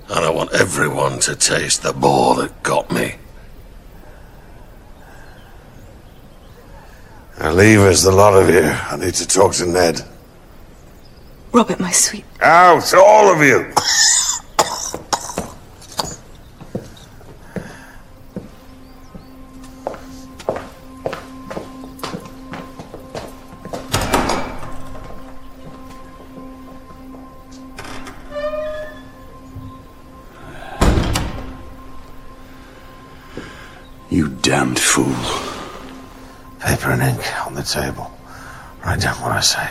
And I want everyone to taste the boar that got me. Now leave us, the lot of you. I need to talk to Ned. Robert, my sweet... Out, all of you! You damned fool. Paper and ink on the table. Write down what I say.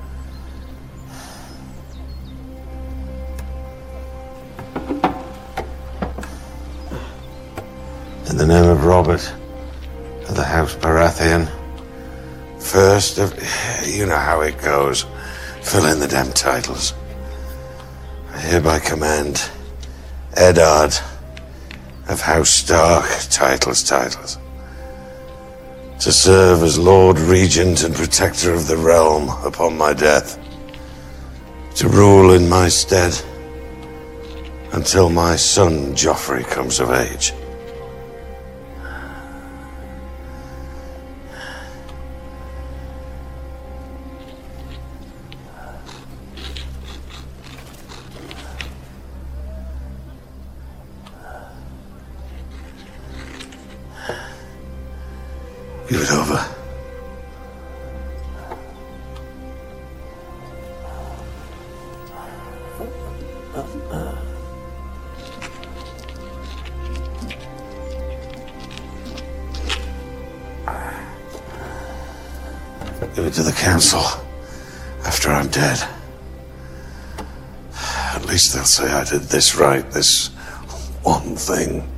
In the name of Robert, of the House Baratheon, first of... You know how it goes. Fill in the damn titles. I hereby command Eddard of House Stark, titles, to serve as Lord Regent and Protector of the Realm upon my death, to rule in my stead until my son Joffrey comes of age. Give it over. Give it to the council after I'm dead. At least they'll say I did this right, this one thing.